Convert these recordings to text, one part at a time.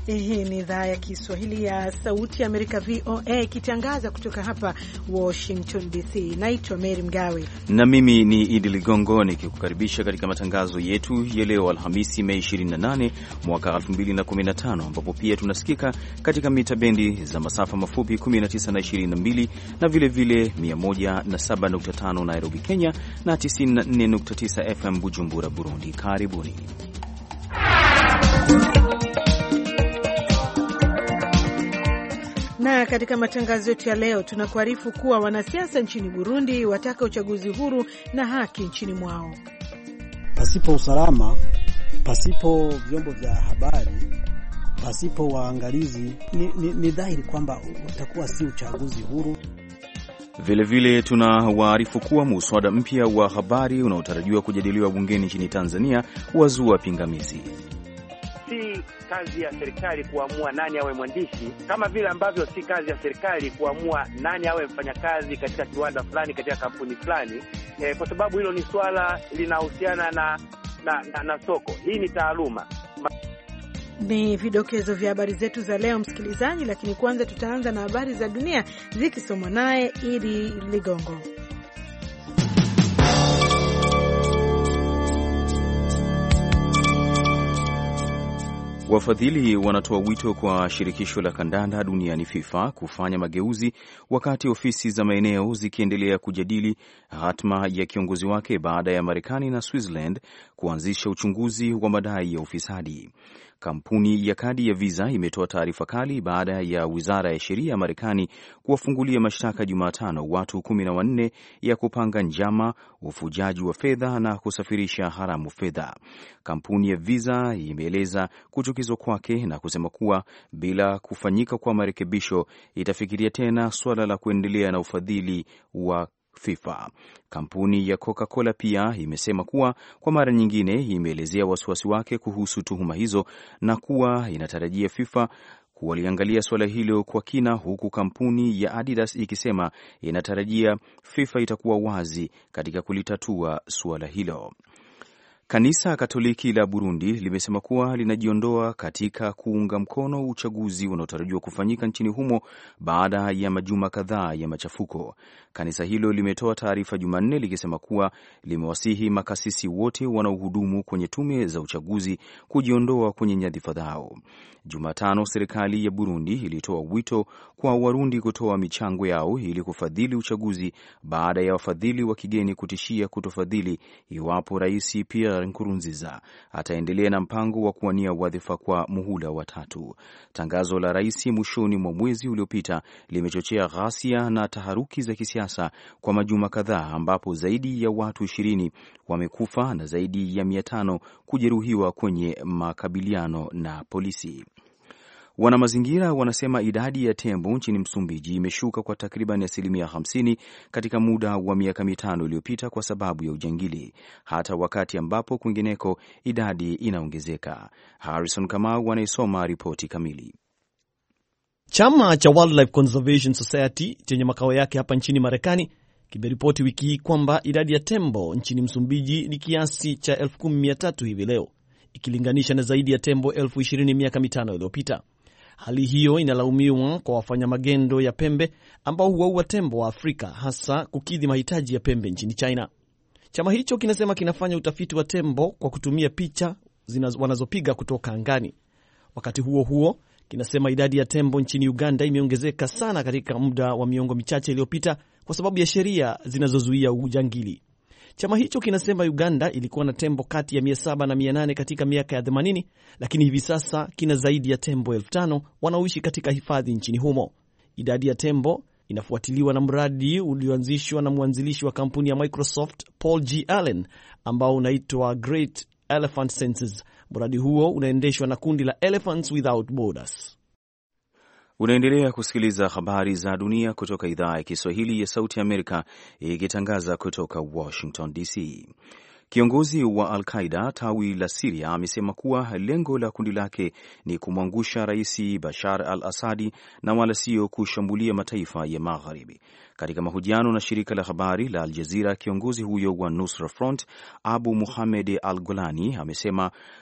Hii ni idhaa ya Kiswahili ya Sauti ya Amerika, VOA, ikitangaza kutoka hapa Washington DC. Naitwa Mary Mgawe na mimi ni Idi Ligongo nikikukaribisha katika matangazo yetu ya leo Alhamisi, Mei 28 mwaka 2015, ambapo pia tunasikika katika mita bendi za masafa mafupi 19 na 22 na vilevile 107.5 Nairobi, Kenya na 94.9 FM Bujumbura, Burundi. Karibuni. Na katika matangazo yetu ya leo tunakuarifu kuwa wanasiasa nchini Burundi wataka uchaguzi huru na haki nchini mwao. Pasipo usalama, pasipo vyombo vya habari, pasipo waangalizi, ni dhahiri kwamba utakuwa si uchaguzi huru. Vilevile tunawaarifu kuwa muswada mpya wa habari unaotarajiwa kujadiliwa bungeni nchini Tanzania wazua pingamizi. Si kazi ya serikali kuamua nani awe mwandishi, kama vile ambavyo si kazi ya serikali kuamua nani awe mfanyakazi katika kiwanda fulani, katika kampuni fulani, kwa sababu hilo ni swala linahusiana na soko. Hii ni taaluma. Ni vidokezo vya habari zetu za leo, msikilizaji, lakini kwanza tutaanza na habari za dunia zikisomwa naye Idi Ligongo. Wafadhili wanatoa wito kwa shirikisho la kandanda duniani FIFA kufanya mageuzi wakati ofisi za maeneo zikiendelea kujadili hatma ya kiongozi wake baada ya Marekani na Switzerland kuanzisha uchunguzi wa madai ya ufisadi. Kampuni ya kadi ya Visa imetoa taarifa kali baada ya Wizara ya Sheria ya Marekani kuwafungulia mashtaka Jumatano watu 14 ya kupanga njama, ufujaji wa fedha na kusafirisha haramu fedha. Kampuni ya Visa imeeleza kuchukizwa kwake na kusema kuwa bila kufanyika kwa marekebisho itafikiria tena suala la kuendelea na ufadhili wa FIFA. Kampuni ya Coca-Cola pia imesema kuwa kwa mara nyingine imeelezea wasiwasi wake kuhusu tuhuma hizo na kuwa inatarajia FIFA kuwaliangalia suala hilo kwa kina, huku kampuni ya Adidas ikisema inatarajia FIFA itakuwa wazi katika kulitatua suala hilo. Kanisa Katoliki la Burundi limesema kuwa linajiondoa katika kuunga mkono uchaguzi unaotarajiwa kufanyika nchini humo baada ya majuma kadhaa ya machafuko. Kanisa hilo limetoa taarifa Jumanne likisema kuwa limewasihi makasisi wote wanaohudumu kwenye tume za uchaguzi kujiondoa kwenye nyadhifa zao. Jumatano, serikali ya Burundi ilitoa wito kwa Warundi kutoa michango yao ili kufadhili uchaguzi baada ya wafadhili wa kigeni kutishia kutofadhili iwapo Rais Pierre Nkurunziza ataendelea na mpango wa kuwania wadhifa kwa muhula wa 3. Tangazo la rais mwishoni mwa mwezi uliopita limechochea ghasia na taharuki za kisiasa kwa majuma kadhaa, ambapo zaidi ya watu 20 wamekufa na zaidi ya 500 kujeruhiwa kwenye makabiliano na polisi. Wanamazingira wanasema idadi ya tembo nchini Msumbiji imeshuka kwa takriban 50% katika muda wa miaka 5 iliyopita kwa sababu ya ujangili, hata wakati ambapo kwingineko idadi inaongezeka. Harrison Kamau anayesoma ripoti kamili. Chama cha Wildlife Conservation Society chenye makao yake hapa nchini Marekani kimeripoti wiki hii kwamba idadi ya tembo nchini Msumbiji ni kiasi cha 10,300 hivi leo, ikilinganisha na zaidi ya tembo 20,000 miaka 5 iliyopita. Hali hiyo inalaumiwa kwa wafanya magendo ya pembe ambao huwaua tembo wa Afrika, hasa kukidhi mahitaji ya pembe nchini China. Chama hicho kinasema kinafanya utafiti wa tembo kwa kutumia picha wanazopiga kutoka angani. Wakati huo huo, kinasema idadi ya tembo nchini Uganda imeongezeka sana katika muda wa miongo michache iliyopita kwa sababu ya sheria zinazozuia ujangili. Chama hicho kinasema Uganda ilikuwa na tembo kati ya 700 na 800 katika miaka ya 80, lakini hivi sasa kina zaidi ya tembo 5,000 wanaoishi katika hifadhi nchini humo. Idadi ya tembo inafuatiliwa na mradi ulioanzishwa na mwanzilishi wa kampuni ya Microsoft, Paul G. Allen, ambao unaitwa Great Elephant Census. Mradi huo unaendeshwa na kundi la Elephants Without Borders. Unaendelea kusikiliza habari za dunia kutoka idhaa ya Kiswahili ya Sauti ya Amerika ikitangaza kutoka Washington DC. Kiongozi wa Al-Qaida tawi la Syria amesema kuwa lengo la kundi lake ni kumwangusha Rais Bashar al-Assadi na wala sio kushambulia mataifa ya Magharibi. Katika mahojiano na shirika la habari la Al Jazeera, kiongozi huyo wa Nusra Front Abu Muhammad al-Golani amesema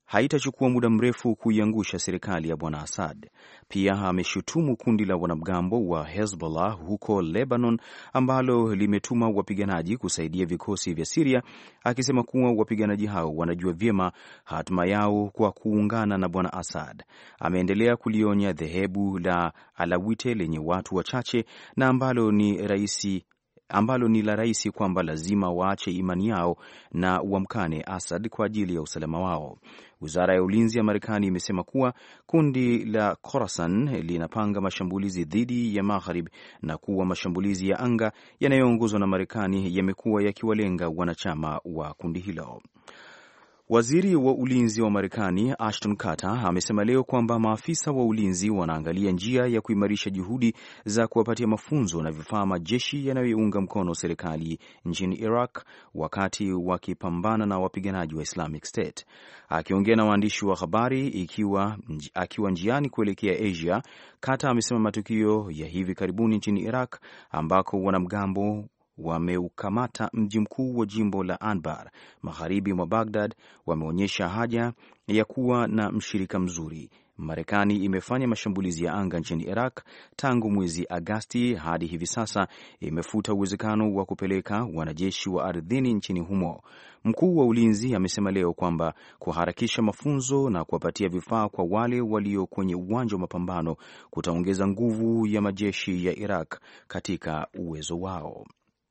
haitachukua muda mrefu kuiangusha serikali ya Bwana Assad. Pia ameshutumu kundi la wanamgambo wa Hezbollah huko Lebanon ambalo limetuma wapiganaji kusaidia vikosi vya Syria, akisema kuwa wapiganaji hao wanajua vyema hatima yao kwa kuungana na Bwana Assad. Ameendelea kulionya dhehebu la Alawite lenye watu wachache na ambalo ni la rais kwamba lazima waache imani yao na wamkane Assad kwa ajili ya usalama wao. Wizara ya ulinzi ya Marekani imesema kuwa kundi la Khorasan linapanga mashambulizi dhidi ya Maghrib na kuwa mashambulizi ya anga yanayoongozwa na Marekani yamekuwa yakiwalenga wanachama wa kundi hilo. Waziri wa ulinzi wa Marekani Ashton Carter amesema leo kwamba maafisa wa ulinzi wanaangalia njia ya kuimarisha juhudi za kuwapatia mafunzo na vifaa majeshi yanayounga mkono serikali nchini Iraq wakati wakipambana na wapiganaji wa Islamic State. Akiongea na waandishi wa habari akiwa njiani kuelekea Asia, Carter amesema matukio ya hivi karibuni nchini Iraq ambako wanamgambo wameukamata mji mkuu wa jimbo la Anbar magharibi mwa Baghdad wameonyesha haja ya kuwa na mshirika mzuri. Marekani imefanya mashambulizi ya anga nchini Iraq tangu mwezi Agasti hadi hivi sasa imefuta uwezekano wa kupeleka wanajeshi wa ardhini nchini humo. Mkuu wa ulinzi amesema leo kwamba kuharakisha mafunzo na kuwapatia vifaa kwa wale walio kwenye uwanja wa mapambano kutaongeza nguvu ya majeshi ya Iraq katika uwezo wao.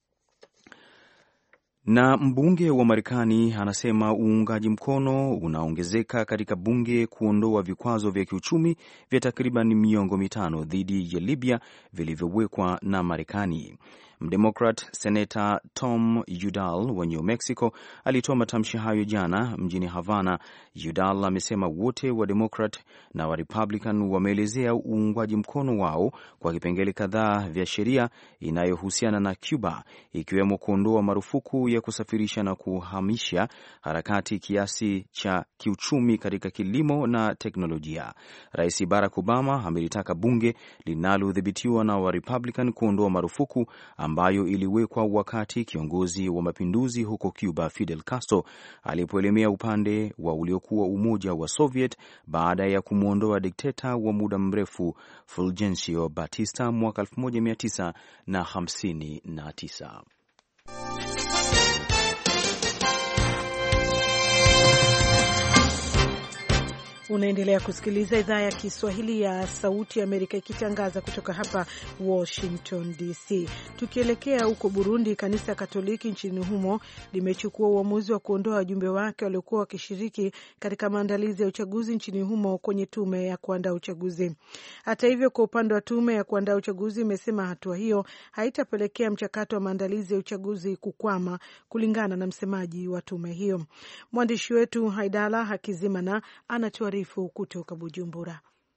Na mbunge wa Marekani anasema uungaji mkono unaongezeka katika bunge kuondoa vikwazo vya kiuchumi vya takriban miongo mitano dhidi ya Libya vilivyowekwa na Marekani. Mdemokrat Senator Tom Udall wa New Mexico alitoa matamshi hayo jana mjini Havana. Udall amesema wote wa Democrat na wa Republican wameelezea uungwaji mkono wao kwa vipengele kadhaa vya sheria inayohusiana na Cuba, ikiwemo kuondoa marufuku ya kusafirisha na kuhamisha harakati kiasi cha kiuchumi katika kilimo na teknolojia. Rais Barack Obama amelitaka bunge linalodhibitiwa na wa Republican kuondoa marufuku ambayo iliwekwa wakati kiongozi wa mapinduzi huko Cuba Fidel Castro alipoelemea upande wa uliokuwa Umoja wa Soviet baada ya kumwondoa dikteta wa muda mrefu Fulgencio Batista mwaka 1959. Unaendelea kusikiliza idhaa ya Kiswahili ya Sauti ya Amerika ikitangaza kutoka hapa Washington DC. Tukielekea huko Burundi, kanisa Katoliki nchini humo limechukua uamuzi wa kuondoa wajumbe wake waliokuwa wakishiriki katika maandalizi ya uchaguzi nchini humo kwenye tume ya kuandaa uchaguzi. Hata hivyo, kwa upande wa tume ya kuandaa uchaguzi imesema hatua hiyo haitapelekea mchakato wa maandalizi ya uchaguzi kukwama, kulingana na msemaji wa tume hiyo. Mwandishi wetu Haidala Hakizimana anatuarifu kutoka Bujumbura.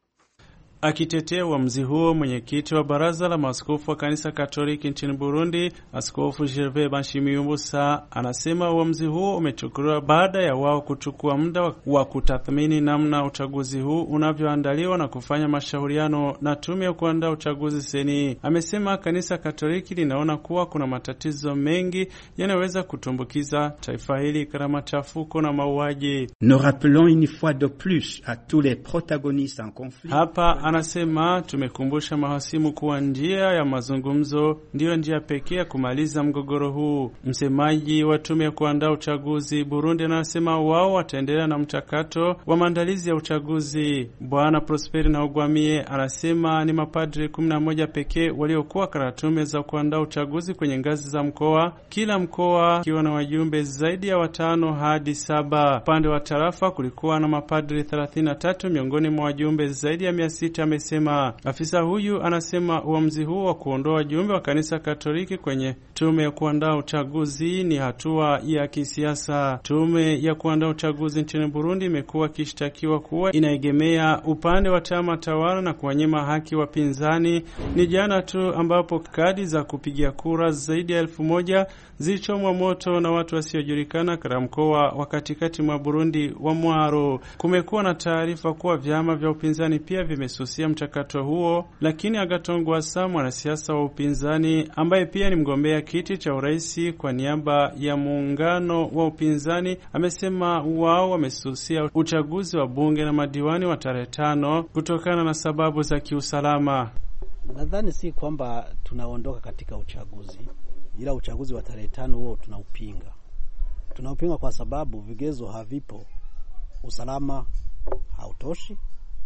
Akitetea uamuzi huo, mwenyekiti wa baraza la maaskofu wa kanisa Katoliki nchini Burundi, Askofu Gervais Banshimiyumbusa, anasema uamuzi huo umechukuliwa baada ya wao kuchukua muda wa kutathmini namna uchaguzi huu unavyoandaliwa na kufanya mashauriano na tume ya kuandaa uchaguzi seni. Amesema kanisa Katoliki linaona kuwa kuna matatizo mengi yanayoweza kutumbukiza taifa hili katika machafuko na mauaji. Nous rappelons une fois de plus à tous les protagonistes en conflit. Hapa anasema tumekumbusha mahasimu kuwa njia ya mazungumzo ndiyo njia pekee ya kumaliza mgogoro huu. Msemaji wa tume ya kuandaa uchaguzi Burundi anasema wao wataendelea na mchakato wa maandalizi ya uchaguzi. Bwana Prosperi Ntahogwamiye anasema ni mapadri 11 pekee waliokuwa katika tume za kuandaa uchaguzi kwenye ngazi za mkoa, kila mkoa kiwa na wajumbe zaidi ya 5 hadi 7. Upande wa tarafa kulikuwa na mapadri 33 miongoni mwa wajumbe zaidi ya 600, amesema. Afisa huyu anasema uamuzi huu wa kuondoa wajumbe wa kanisa Katoliki kwenye tume ya kuandaa uchaguzi ni hatua ya kisiasa. Tume ya kuandaa uchaguzi nchini Burundi imekuwa kishtakiwa kuwa inaegemea upande wa chama tawala na kuwanyima haki wapinzani. Ni jana tu ambapo kadi za kupigia kura zaidi ya 1000 zilichomwa moto na watu wasiojulikana katika mkoa wa katikati mwa Burundi wa Mwaro. Kumekuwa na taarifa kuwa vyama vya upinzani pia vimesusia amesusia mchakato huo, lakini Agathon Rwasa, mwanasiasa wa upinzani ambaye pia ni mgombea kiti cha urais kwa niaba ya muungano wa upinzani, amesema wao wamesusia uchaguzi wa bunge na madiwani wa tarehe 5 kutokana na sababu za kiusalama. Nadhani si kwamba tunaondoka katika uchaguzi, ila uchaguzi wa tarehe 5 huo tunaupinga. Tunaupinga kwa sababu vigezo havipo, usalama hautoshi,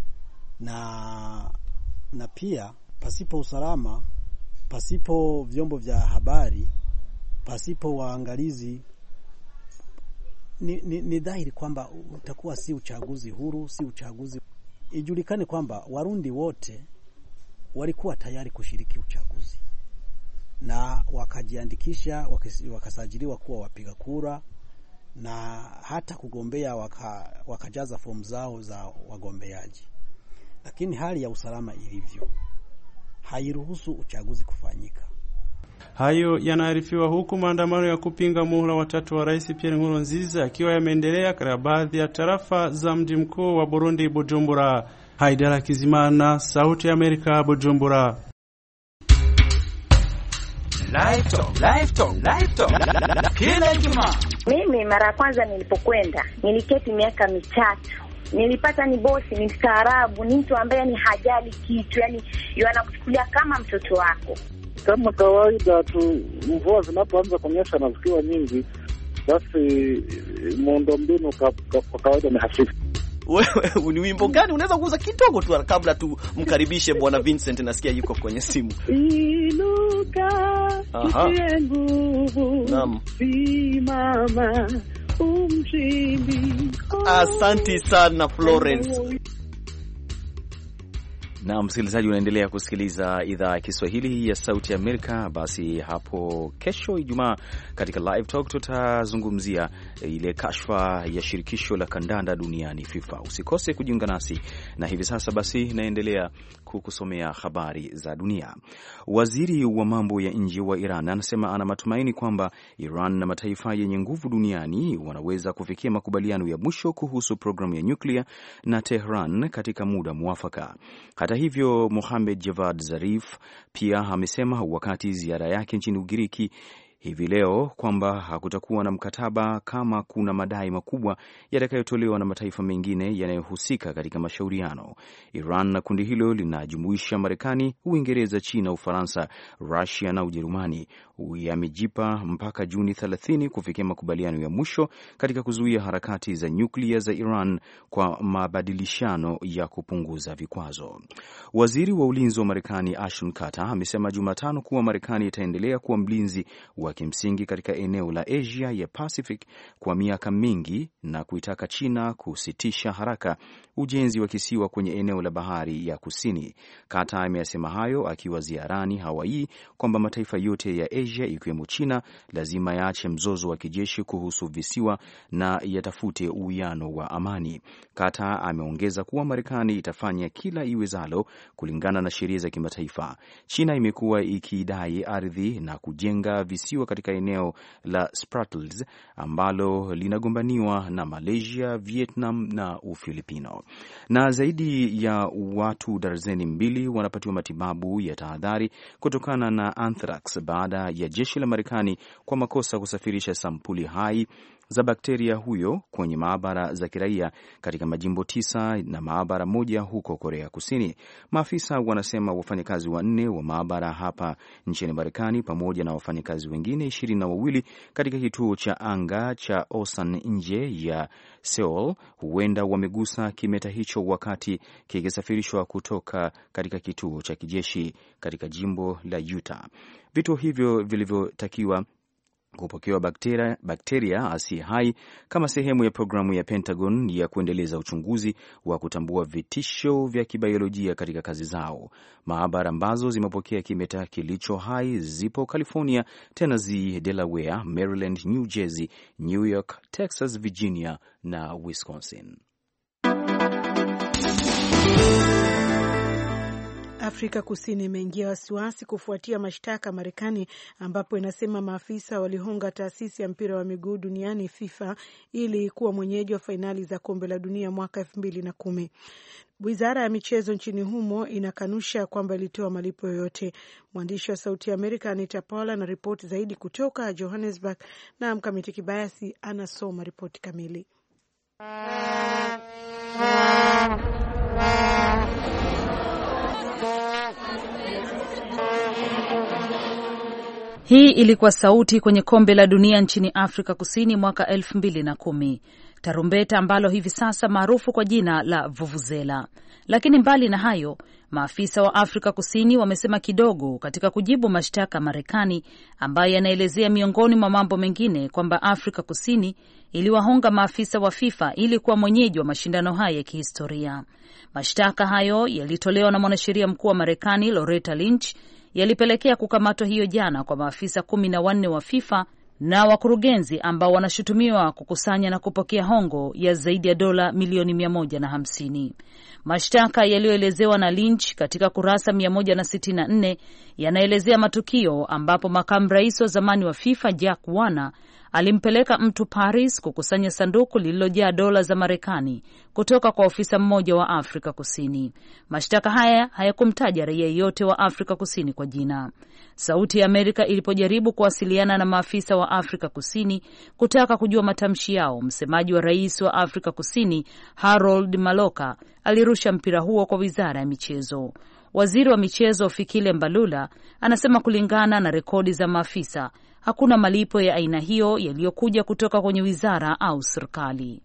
na pia pasipo usalama, pasipo vyombo vya habari, pasipo waangalizi, ni dhahiri kwamba utakuwa si uchaguzi huru, si uchaguzi. Ijulikane kwamba Warundi wote walikuwa tayari kushiriki uchaguzi na wakajiandikisha, wakasajiliwa kuwa wapiga kura, na hata kugombea wakajaza fomu zao za wagombeaji. Lakini hali ya usalama ilivyo hairuhusu uchaguzi kufanyika. Hayo yanaarifiwa huku maandamano ya kupinga muhula watatu wa Rais Pierre Nkurunziza akiwa yameendelea katika baadhi ya tarafa za mji mkuu wa Burundi, Bujumbura. Haidara Kizimana, Sauti ya Amerika, Bujumbura. Live Talk. Kila Ijumaa. Mimi mara ya kwanza nilipokwenda niliketi miaka 3. Nilipata ni bosi, ni mstaarabu, ni mtu ambaye ni hajali kitu, yani anakuchukulia kama mtoto wako. Kama kawaida tu, mvua zinapoanza kunyesha na zikiwa nyingi, basi muundombinu kwa kawaida ni hafifu. Wewe ni wimbo gani unaweza kuuza kidogo tu kabla tumkaribishe Bwana Vincent? Nasikia yuko kwenye simu. Inuka utie nguvu, simama umshindi. Asante sana Florence. Na msikilizaji, unaendelea kusikiliza idhaa ya Kiswahili ya Sauti ya Amerika. Basi hapo kesho Ijumaa katika Live Talk tutazungumzia ile kashfa ya shirikisho la kandanda duniani FIFA. Usikose kujiunga nasi. Na hivi sasa basi naendelea kukusomea habari za dunia. Waziri wa mambo ya nje wa Iran anasema ana matumaini kwamba Iran na mataifa yenye nguvu duniani wanaweza kufikia makubaliano ya mwisho kuhusu programu ya nyuklia na Tehran katika muda mwafaka. Hata hivyo, Mohamed Javad Zarif pia amesema wakati ziara yake nchini Ugiriki hivi leo kwamba hakutakuwa na mkataba kama kuna madai makubwa yatakayotolewa na mataifa mengine yanayohusika katika mashauriano. Iran na kundi hilo linajumuisha Marekani, Uingereza, China, Ufaransa, Russia na Ujerumani. Yamejipa mpaka Juni 30 kufikia makubaliano ya mwisho katika kuzuia harakati za nyuklia za Iran kwa mabadilishano ya kupunguza vikwazo. Waziri wa ulinzi wa Marekani Ashton Carter amesema Jumatano kuwa Marekani itaendelea kuwa mlinzi wa kimsingi katika eneo la Asia ya Pacific kwa miaka mingi na kuitaka China kusitisha haraka ujenzi wa kisiwa kwenye eneo la bahari ya kusini. Carter amesema hayo akiwa ziarani Hawaii kwamba mataifa yote ya Asia ikiwemo China lazima yaache mzozo wa kijeshi kuhusu visiwa na yatafute uwiano wa amani. Carter ameongeza kuwa Marekani itafanya kila iwezalo kulingana na sheria za kimataifa. China imekuwa ikidai ardhi na kujenga visiwa katika eneo la Spratlys ambalo linagombaniwa na Malaysia, Vietnam na Ufilipino. Na zaidi ya watu darzeni 2 wanapatiwa matibabu ya tahadhari kutokana na anthrax baada ya jeshi la Marekani kwa makosa kusafirisha sampuli hai za bakteria huyo kwenye maabara za kiraia katika majimbo 9 na maabara 1 huko Korea Kusini. Maafisa wanasema wafanyakazi 4 wa maabara hapa nchini Marekani pamoja na wafanyakazi wengine 22 katika kituo cha anga cha Osan nje ya Seoul huenda wamegusa kimeta hicho wakati kikisafirishwa kutoka katika kituo cha kijeshi katika jimbo la Utah. Vituo hivyo vilivyotakiwa kupokewa bakteria asiye hai kama sehemu ya programu ya Pentagon ya kuendeleza uchunguzi wa kutambua vitisho vya kibiolojia katika kazi zao. Maabara ambazo zimepokea kimeta kilicho hai zipo California, Tennessee, Delaware, Maryland, New Jersey, New York, Texas, Virginia na Wisconsin. Afrika Kusini imeingia wasiwasi kufuatia mashtaka Marekani, ambapo inasema maafisa walihonga taasisi ya mpira wa miguu duniani FIFA ili kuwa mwenyeji wa fainali za kombe la dunia mwaka 2010. Wizara ya michezo nchini humo inakanusha kwamba ilitoa malipo yoyote. Mwandishi wa Sauti ya Amerika Anita Paula na ripoti zaidi kutoka Johannesburg, na Mkamiti Kibayasi anasoma ripoti kamili. Hii ilikuwa sauti kwenye kombe la dunia nchini Afrika Kusini mwaka 2010. Tarumbeta ambalo hivi sasa maarufu kwa jina la vuvuzela. Lakini mbali na hayo, maafisa wa Afrika Kusini wamesema kidogo katika kujibu mashtaka Marekani, ambayo yanaelezea miongoni mwa mambo mengine kwamba Afrika Kusini iliwahonga maafisa wa FIFA ili kuwa mwenyeji wa mashindano haya ya kihistoria. Mashtaka hayo yalitolewa na mwanasheria mkuu wa Marekani Loretta Lynch, yalipelekea kukamatwa hiyo jana kwa maafisa 14 wa FIFA na wakurugenzi ambao wanashutumiwa kukusanya na kupokea hongo ya zaidi ya dola milioni 150. Mashtaka yaliyoelezewa na Lynch katika kurasa 164 yanaelezea matukio ambapo makamu rais wa zamani wa FIFA Jack Warner alimpeleka mtu Paris kukusanya sanduku lililojaa dola za Marekani kutoka kwa ofisa mmoja wa Afrika Kusini. Mashtaka haya hayakumtaja raia yeyote wa Afrika Kusini kwa jina. Sauti ya Amerika ilipojaribu kuwasiliana na maafisa wa Afrika Kusini kutaka kujua matamshi yao, msemaji wa rais wa Afrika Kusini Harold Maloka alirusha mpira huo kwa wizara ya michezo. Waziri wa michezo Fikile Mbalula anasema kulingana na rekodi za maafisa, hakuna malipo ya aina hiyo yaliyokuja kutoka kwenye wizara au serikali.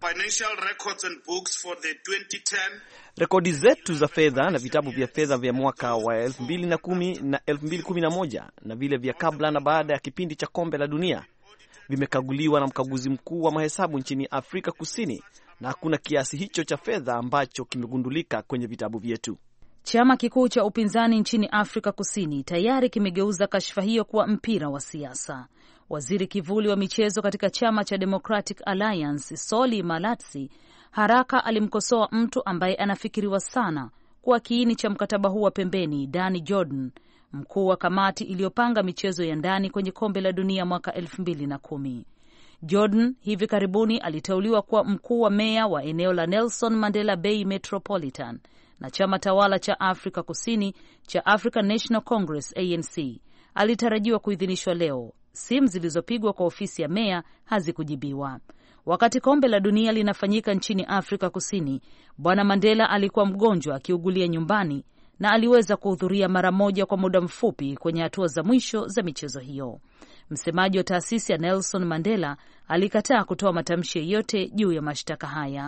Rekodi zetu za fedha na vitabu vya fedha vya mwaka wa 2010 na 2011 na vile vya kabla na baada ya kipindi cha kombe la dunia vimekaguliwa na mkaguzi mkuu wa mahesabu nchini Afrika Kusini, na hakuna kiasi hicho cha fedha ambacho kimegundulika kwenye vitabu vyetu. Chama kikuu cha upinzani nchini Afrika Kusini tayari kimegeuza kashfa hiyo kuwa mpira wa siasa. Waziri kivuli wa michezo katika chama cha Democratic Alliance, Solly Malatsi, haraka alimkosoa mtu ambaye anafikiriwa sana kuwa kiini cha mkataba huu wa pembeni, Danny Jordan, mkuu wa kamati iliyopanga michezo ya ndani kwenye kombe la dunia mwaka 2010. Jordan hivi karibuni aliteuliwa kuwa mkuu wa meya wa eneo la Nelson Mandela Bay Metropolitan na chama tawala cha Afrika Kusini cha African National Congress ANC. Alitarajiwa kuidhinishwa leo. Simu zilizopigwa kwa ofisi ya meya hazikujibiwa. Wakati kombe la dunia linafanyika nchini Afrika Kusini, Bwana Mandela alikuwa mgonjwa akiugulia nyumbani na aliweza kuhudhuria mara moja kwa muda mfupi kwenye hatua za mwisho za michezo hiyo. Msemaji wa taasisi ya Nelson Mandela alikataa kutoa matamshi yoyote juu ya mashtaka haya.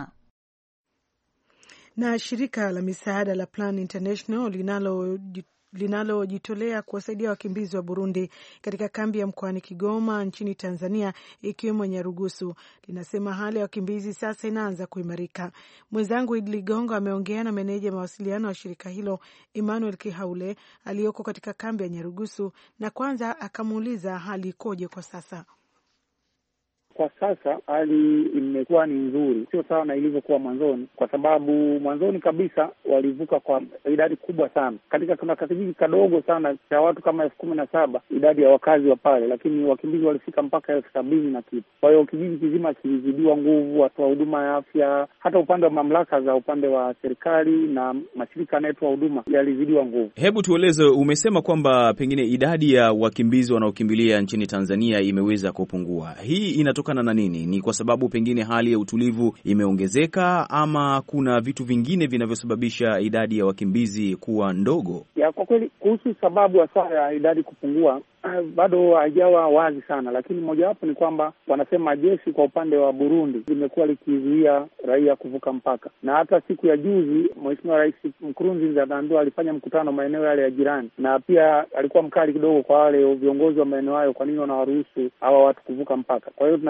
Na shirika la misaada la Plan International linalojitolea kuwasaidia wakimbizi wa Burundi katika kambi ya mkoani Kigoma nchini Tanzania, ikiwemo Nyarugusu, linasema hali ya wakimbizi sasa inaanza kuimarika. Mwenzangu Idli Ligongo ameongea na meneja mawasiliano wa shirika hilo Emmanuel Kihaule aliyoko katika kambi ya Nyarugusu, na kwanza akamuuliza hali ikoje kwa sasa. Kwa sasa hali imekuwa ni nzuri, sio sawa na ilivyokuwa mwanzoni, kwa sababu mwanzoni kabisa walivuka kwa idadi kubwa sana. Kuna kijiji kadogo sana cha watu kama 17,000 idadi ya wakazi wa pale, lakini wakimbizi walifika mpaka 70,000 na kitu. Kwa hiyo kijiji kizima kilizidiwa nguvu, watu wa huduma ya afya, hata upande wa mamlaka za upande wa serikali na mashirika yanayotoa huduma yalizidiwa nguvu. Hebu tueleze, umesema kwamba pengine idadi ya wakimbizi wanaokimbilia nchini Tanzania imeweza kupungua. Hii inatokana na nini? Ni kwa sababu pengine hali ya utulivu imeongezeka, ama kuna vitu vingine vinavyosababisha idadi ya wakimbizi kuwa ndogo? Kwa kweli kuhusu sababu hasa ya idadi kupungua bado haijawa wazi sana, lakini mojawapo ni kwamba wanasema jeshi kwa upande wa Burundi limekuwa likizuia raia kuvuka mpaka, na hata siku ya juzi Mheshimiwa Rais Nkurunziza ndio alifanya mkutano maeneo yale ya jirani, na pia alikuwa mkali kidogo kwa wale viongozi wa maeneo hayo, kwa nini wanawaruhusu hawa watu kuvuka mpaka. Kwa hiyo tunadhani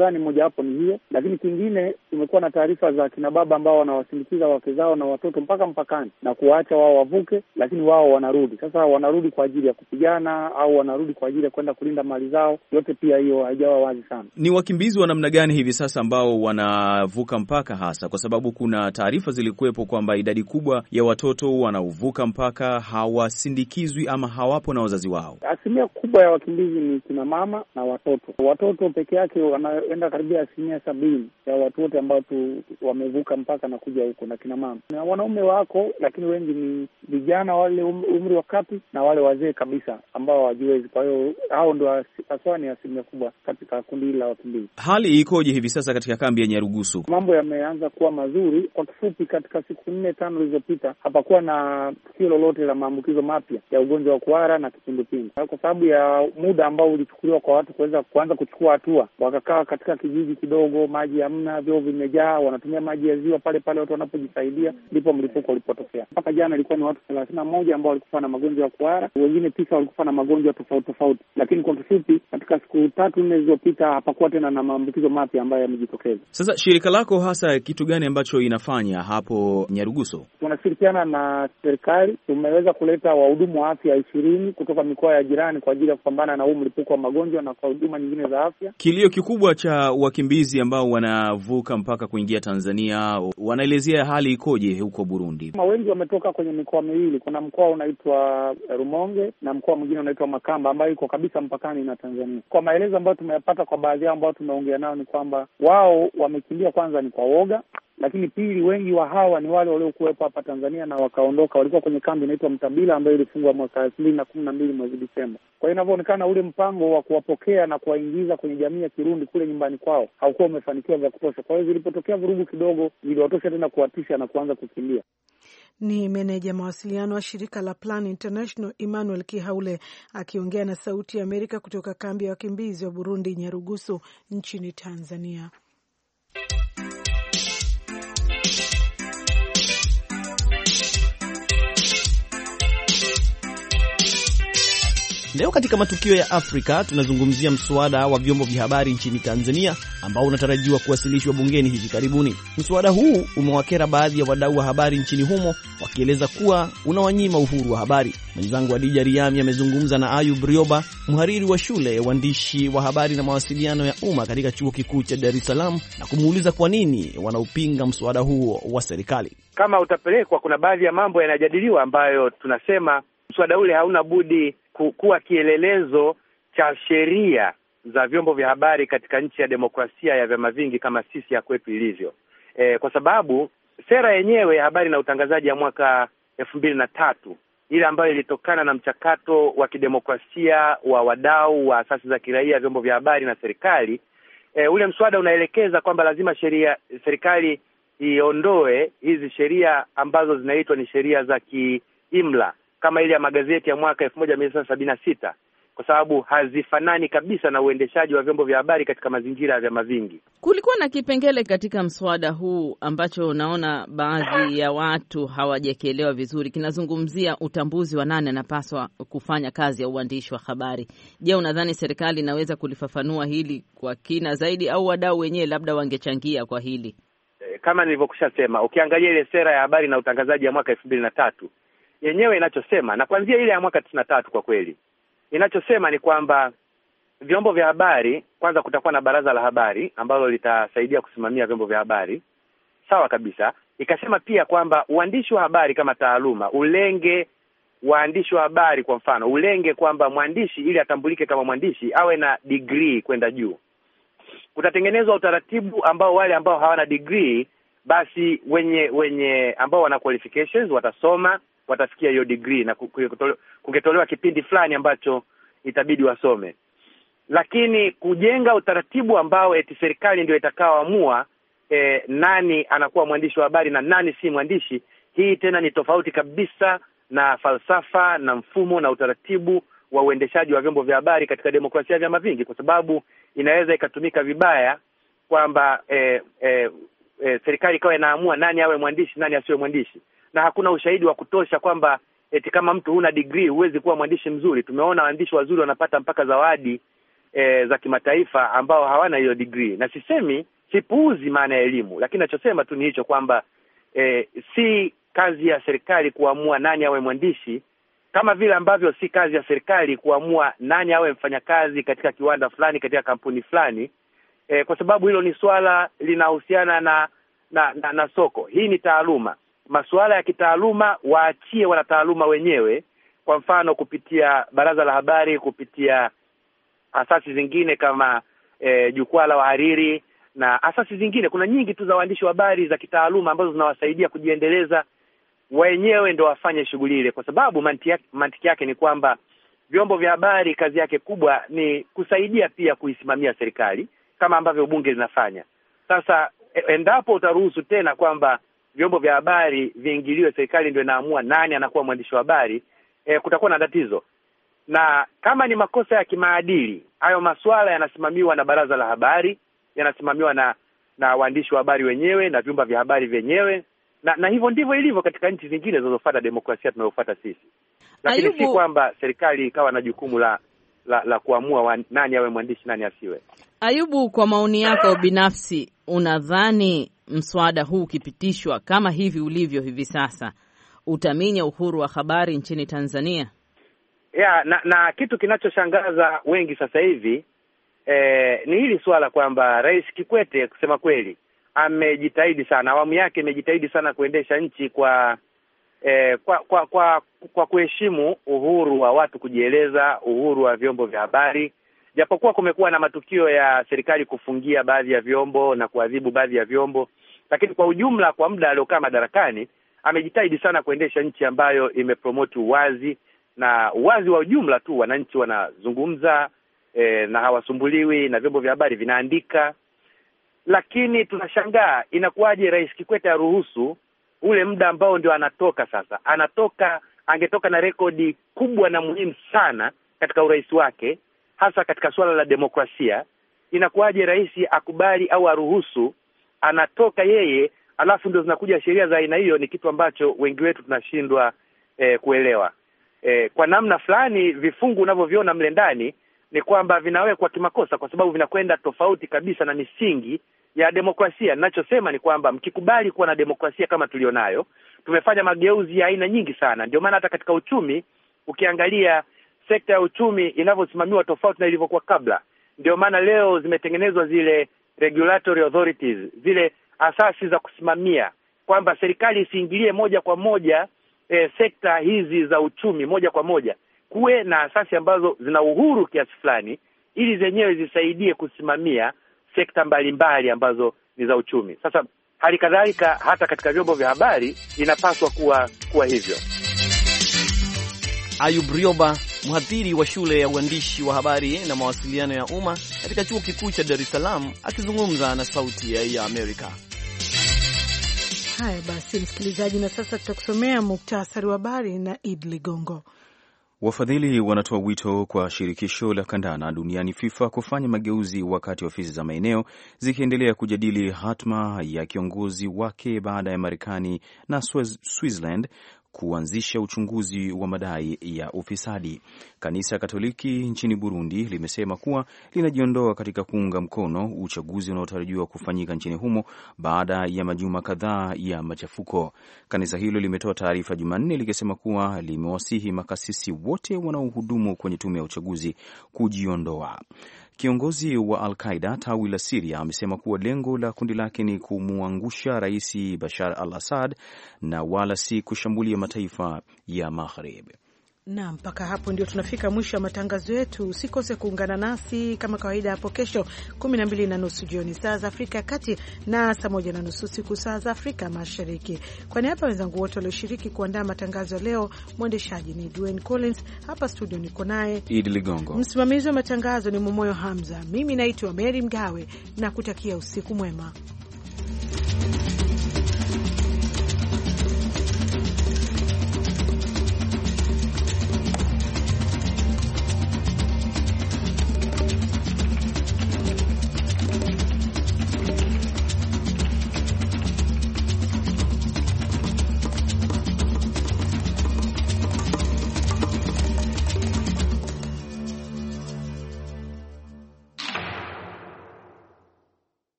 nadhani moja hapo ni hiyo, lakini kingine tumekuwa na taarifa za kina baba ambao wanawasindikiza wake zao na watoto mpaka mpakani na kuwaacha wao wavuke, lakini wao wanarudi. Sasa wanarudi kwa ajili ya kupigana au wanarudi kwa ajili ya kwenda kulinda mali zao? Yote pia hiyo haijawa wazi sana. Ni wakimbizi wa namna gani hivi sasa ambao wanavuka mpaka, hasa kwa sababu kuna taarifa zilikuwepo kwamba idadi kubwa ya watoto wanaovuka mpaka hawasindikizwi ama hawapo na wazazi wao? Asilimia kubwa ya wakimbizi ni kina mama na watoto. Watoto peke yake wanaenda karibia 70% ya watu wote ambao wamevuka mpaka na kuja huko, na kina mama na wanaume wako, lakini wengi ni vijana wale umri wa kati na wale wazee kabisa ambao hawajiwezi. Kwa hiyo hao ndio haswa ni asilimia kubwa katika kundi la wakimbizi. Hali ikoje hivi sasa katika kambi ya Nyarugusu? Mambo yameanza kuwa mazuri. Kwa kifupi, katika siku 4-5 zilizopita hapakuwa na tukio lolote la maambukizo mapya ya ugonjwa wa kuhara na kipindupindu, kwa sababu ya muda ambao ulichukuliwa kwa watu kuanza kuchukua hatua. Wakakaa katika kijiji kidogo, maji hamna, vyoo vimejaa, wanatumia maji ya ziwa pale pale watu wanapojisaidia, ndipo mlipuko ulipotokea. Mpaka jana ilikuwa ni watu 31 ambao walikufa na magonjwa ya kuhara, wengine 9 walikufa na magonjwa tofauti. Lakini kwa kifupi, katika siku 3-4 zilizopita hapakuwa tena na maambukizo mapya ambayo yamejitokeza. Sasa shirika lako hasa kitu gani ambacho inafanya hapo Nyarugusu? Tunashirikiana na serikali. Tumeweza kuleta wahudumu wa afya 20 kutoka mikoa ya jirani kwa ajili ya kupambana na huu mlipuko wa magonjwa na kwa huduma nyingine za afya. Kilio kikubwa cha wakimbizi ambao wanavuka mpaka kuingia Tanzania, wanaelezea hali ikoje huko Burundi? Wengi wametoka kwenye mikoa miwili. Kuna mkoa unaitwa Rumonge na mkoa mwingine unaitwa Makamba ambayo iko kabisa mpakani na Tanzania. Kwa maelezo ambayo tumeyapata kwa baadhi yao ambao tumeongea nao ni kwamba wao wamekimbia, kwanza ni kwa woga, lakini pili, wengi wa hawa ni wale waliokuwepo hapa Tanzania na wakaondoka. Walikuwa kwenye kambi inaitwa Mtabila ambayo ilifungwa mwaka 2012 mwezi Disemba. Kwa hiyo inavyoonekana ule mpango wa kuwapokea na kuwaingiza kwenye jamii ya Kirundi kule nyumbani kwao haukuwa umefanikiwa vya kutosha. Kwa hiyo zilipotokea vurugu kidogo, ziliwatosha tena kuwatisha na kuanza kukimbia. Ni meneja mawasiliano wa shirika la Plan International Emmanuel Kihaule akiongea na Sauti ya Amerika kutoka kambi ya wakimbizi wa Burundi Nyarugusu nchini Tanzania. Leo katika matukio ya Afrika tunazungumzia mswada wa vyombo vya habari nchini Tanzania ambao unatarajiwa kuwasilishwa bungeni hivi karibuni. Mswada huu umewakera baadhi ya wadau wa habari nchini humo, wakieleza kuwa unawanyima uhuru wa habari. Mwenzangu Adija Riami amezungumza na Ayub Rioba, mhariri wa shule ya uandishi wa habari na mawasiliano ya umma katika chuo kikuu cha Dar es Salaam, na kumuuliza kwa nini wanaupinga mswada huo wa serikali. Kama utapelekwa, kuna baadhi ya mambo yanajadiliwa ambayo tunasema mswada ule hauna budi kuwa kielelezo cha sheria za vyombo vya habari katika nchi ya demokrasia ya vyama vingi kama sisi ya kwetu ilivyo. Kwa sababu sera yenyewe ya habari na utangazaji ya mwaka 2003 ile ambayo ilitokana na mchakato wa kidemokrasia wa wadau wa asasi za kiraia, vyombo vya habari na serikali, ule mswada unaelekeza kwamba lazima serikali iondoe hizi sheria ambazo zinaitwa ni sheria za kiimla kama ile ya magazeti ya mwaka 1976, kwa sababu hazifanani kabisa na uendeshaji wa vyombo vya habari katika mazingira ya vyama vingi. Kulikuwa na kipengele katika mswada huu ambacho unaona baadhi ya watu hawajakielewa vizuri. Kinazungumzia utambuzi wa nani anapaswa kufanya kazi ya uandishi wa habari. Je, unadhani serikali inaweza kulifafanua hili kwa kina zaidi, au wadau wenyewe labda wangechangia kwa hili? Kama nilivyokushasema, ukiangalia ile sera ya habari na utangazaji ya mwaka 2003 yenyewe inachosema, na kuanzia ile ya mwaka 93 kwa kweli inachosema ni kwamba vyombo vya habari, kwanza kutakuwa na baraza la habari ambalo litasaidia kusimamia vyombo vya habari, sawa kabisa. Ikasema pia kwamba uandishi wa habari kama taaluma ulenge waandishi wa habari, kwa mfano ulenge kwamba mwandishi ili atambulike kama mwandishi awe na degree kwenda juu. Kutatengenezwa utaratibu ambao wale ambao hawana degree basi wenye ambao wana qualifications watasoma, watafikia hiyo degree na kungetolewa kipindi fulani ambacho itabidi wasome. Lakini kujenga utaratibu ambao eti serikali ndio itakaoamua nani anakuwa mwandishi wa habari na nani si mwandishi, hii tena ni tofauti kabisa na falsafa na mfumo na utaratibu wa uendeshaji wa vyombo vya habari katika demokrasia ya vyama vingi, kwa sababu inaweza ikatumika vibaya kwamba serikali ikawa inaamua nani awe mwandishi nani asiwe mwandishi, na hakuna ushahidi wa kutosha kwamba eti kama mtu huna degree huwezi kuwa mwandishi mzuri. Tumeona waandishi wazuri wanapata mpaka zawadi za kimataifa ambao hawana hiyo degree. Na sipuuzi maana ya elimu, lakini nachosema tu ni hicho kwamba si kazi ya serikali kuamua nani awe mwandishi, kama vile ambavyo si kazi ya serikali kuamua nani awe mfanyakazi katika kiwanda fulani, katika kampuni fulani, kwa sababu hilo ni swala linahusiana na soko. Hii ni taaluma. Masuala ya kitaaluma waachie wanataaluma wenyewe, kwa mfano kupitia Baraza la Habari, kupitia asasi zingine kama Jukwaa la Wahariri na asasi zingine. Kuna nyingi tu za waandishi wa habari za kitaaluma ambazo zinawasaidia kujiendeleza wenyewe, ndio wafanye shughuli ile, kwa sababu mantiki yake ni kwamba vyombo vya habari kazi yake kubwa ni kusaidia pia kuisimamia serikali kama ambavyo bunge linafanya. Sasa endapo utaruhusu tena kwamba vyombo vya habari viingiliwe, serikali ndio inaamua nani anakuwa mwandishi wa habari, kutakuwa na tatizo. Na kama ni makosa ya kimaadili, hayo masuala yanasimamiwa na Baraza la Habari, yanasimamiwa na waandishi wa habari wenyewe na vyumba vya habari vyenyewe, na hivyo ndivyo ilivyo katika nchi zingine zinazofuata demokrasia tunayofuata sisi. Lakini si kwamba serikali ikawa na jukumu la kuamua nani awe mwandishi nani asiwe. Ayubu, kwa maoni yako binafsi, unadhani mswada huu ukipitishwa kama hivi ulivyo hivi sasa utaminya uhuru wa habari nchini Tanzania? Na kitu kinachoshangaza wengi sasa hivi ni hili swala kwamba Rais Kikwete kusema kweli amejitahidi sana, awamu yake imejitahidi sana kuendesha nchi kwa kuheshimu uhuru wa watu kujieleza, uhuru wa vyombo vya habari, japokuwa kumekuwa na matukio ya serikali kufungia baadhi ya vyombo na kuadhibu baadhi ya vyombo, lakini kwa ujumla kwa muda aliokaa madarakani amejitahidi sana kuendesha nchi ambayo imepromote uwazi, na uwazi wa ujumla tu, wananchi wanazungumza na hawasumbuliwi na vyombo vya habari vinaandika. Lakini tunashangaa inakuwaje Rais Kikwete aruhusu ule muda ambao ndio anatoka sasa. Angetoka na rekodi kubwa na muhimu sana katika urais wake, hasa katika suala la demokrasia. Inakuwaje rais akubali au aruhusu anatoka yeye, alafu ndio zinakuja sheria za aina hiyo? Ni kitu ambacho wengi wetu tunashindwa kuelewa. Kwa namna fulani vifungu unavyoviona mle ndani ni kwamba vinawekwa kimakosa, kwa sababu vinakwenda tofauti kabisa na misingi ya demokrasia. Ninachosema ni kwamba mkikubali kuwa na demokrasia kama tulionayo, tumefanya mageuzi ya aina nyingi sana. Ndio maana hata katika uchumi ukiangalia sekta ya uchumi inavyosimamiwa tofauti na ilivyokuwa kabla. Ndio maana leo zimetengenezwa zile regulatory authorities, zile asasi za kusimamia, kwamba serikali isiingilie moja kwa moja sekta hizi za uchumi moja kwa moja. Kuwe na asasi ambazo zina uhuru kiasi fulani, ili zenyewe zisaidie kusimamia sekta mbalimbali ambazo ni za uchumi. Sasa hali kadhalika hata katika vyombo vya habari inapaswa kuwa hivyo. Ayub Rioba, mhadhiri wa shule ya uandishi wa habari na mawasiliano ya umma katika chuo kikuu cha Dar es Salaam, akizungumza na Sauti ya Amerika. Haya basi msikilizaji, na sasa tutakusomea muktasari wa habari na Id Ligongo. Wafadhili wanatoa wito kwa shirikisho la kandanda duniani FIFA kufanya mageuzi wakati ofisi za maeneo zikiendelea kujadili hatma ya kiongozi wake baada ya Marekani na Switzerland kuanzisha uchunguzi wa madai ya ufisadi. Kanisa Katoliki nchini Burundi limesema kuwa linajiondoa katika kuunga mkono uchaguzi unaotarajiwa kufanyika nchini humo baada ya majuma kadhaa ya machafuko. Kanisa hilo limetoa taarifa Jumanne likisema kuwa limewasihi makasisi wote wanaohudumu kwenye tume ya uchaguzi kujiondoa. Kiongozi wa Al-Qaeda tawi la Syria amesema kuwa lengo la kundi lake ni kumwangusha Rais Bashar al-Assad na wala si kushambulia mataifa ya Magharibi. Na mpaka hapo ndio tunafika mwisho wa matangazo yetu. Usikose kuungana nasi kama kawaida hapo kesho 12:30 jioni saa za Afrika ya Kati na saa 1:30 usiku saa za Afrika Mashariki. Kwa niaba wenzangu wote walioshiriki kuandaa matangazo leo, mwendeshaji ni Dwayne Collins, hapa studio niko naye Idi Ligongo. Msimamizi wa matangazo ni Momoyo Hamza. Mimi naitwa Mary Mgawe na kutakia usiku mwema.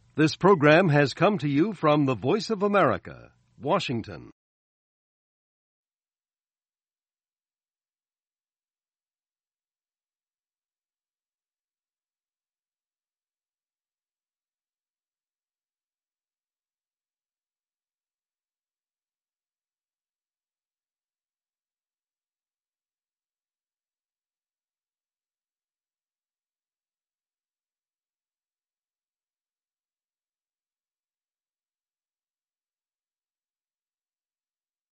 This program has come to you from the Voice of America, Washington.